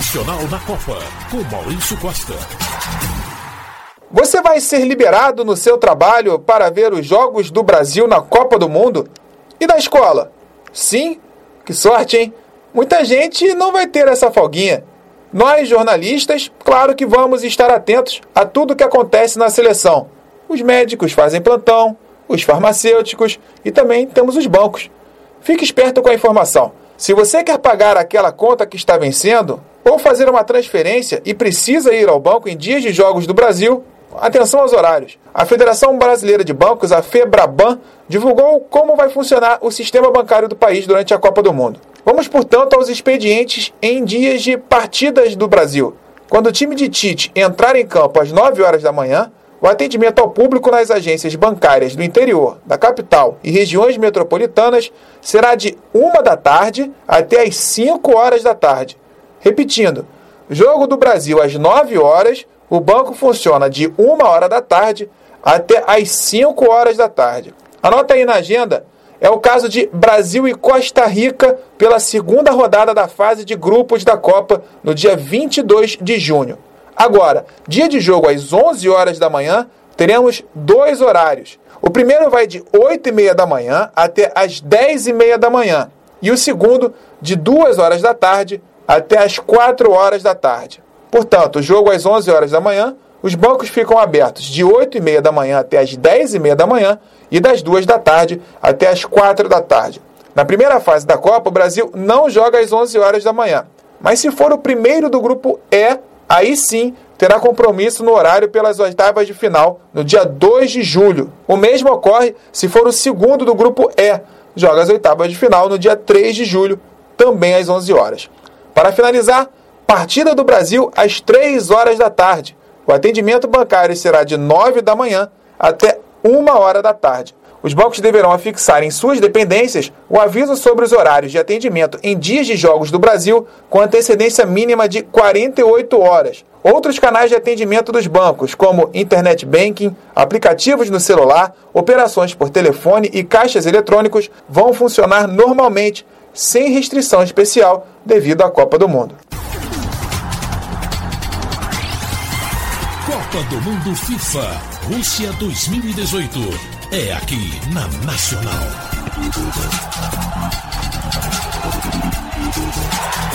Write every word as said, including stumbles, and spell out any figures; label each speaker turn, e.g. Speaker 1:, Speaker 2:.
Speaker 1: Nacional na Copa, com Maurício Costa.
Speaker 2: Você vai ser liberado no seu trabalho para ver os Jogos do Brasil na Copa do Mundo? E da escola? Sim? Que sorte, hein? Muita gente não vai ter essa folguinha. Nós, jornalistas, claro que vamos estar atentos a tudo que acontece na seleção. Os médicos fazem plantão, os farmacêuticos e também temos os bancos. Fique esperto com a informação. Se você quer pagar aquela conta que está vencendo ou fazer uma transferência e precisa ir ao banco em dias de Jogos do Brasil, atenção aos horários. A Federação Brasileira de Bancos, a FEBRABAN, divulgou como vai funcionar o sistema bancário do país durante a Copa do Mundo. Vamos, portanto, aos expedientes em dias de partidas do Brasil. Quando o time de Tite entrar em campo às nove horas da manhã, o atendimento ao público nas agências bancárias do interior, da capital e regiões metropolitanas será de uma da tarde até às cinco horas da tarde. Repetindo, Jogo do Brasil às nove horas, o banco funciona de uma hora da tarde até às cinco horas da tarde. Anota aí na agenda, é o caso de Brasil e Costa Rica pela segunda rodada da fase de grupos da Copa no dia vinte e dois de junho. Agora, dia de jogo às onze horas da manhã, teremos dois horários. O primeiro vai de oito e meia da manhã até às dez e meia da manhã. E o segundo, de duas horas da tarde até às quatro horas da tarde. Portanto, o jogo às onze horas da manhã, os bancos ficam abertos de oito e meia da manhã até às dez e meia da manhã e das duas da tarde até às quatro da tarde. Na primeira fase da Copa, o Brasil não joga às onze horas da manhã. Mas se for o primeiro do grupo E, aí sim terá compromisso no horário pelas oitavas de final, no dia dois de julho. O mesmo ocorre se for o segundo do grupo E, joga as oitavas de final no dia três de julho, também às onze horas. Para finalizar, partida do Brasil às três horas da tarde. O atendimento bancário será de nove da manhã até uma hora da tarde. Os bancos deverão afixar em suas dependências o aviso sobre os horários de atendimento em dias de Jogos do Brasil com antecedência mínima de quarenta e oito horas. Outros canais de atendimento dos bancos, como Internet Banking, aplicativos no celular, operações por telefone e caixas eletrônicos, vão funcionar normalmente, sem restrição especial devido à Copa do Mundo.
Speaker 1: Copa do Mundo FIFA Rússia dois mil e dezoito. É aqui na Nacional.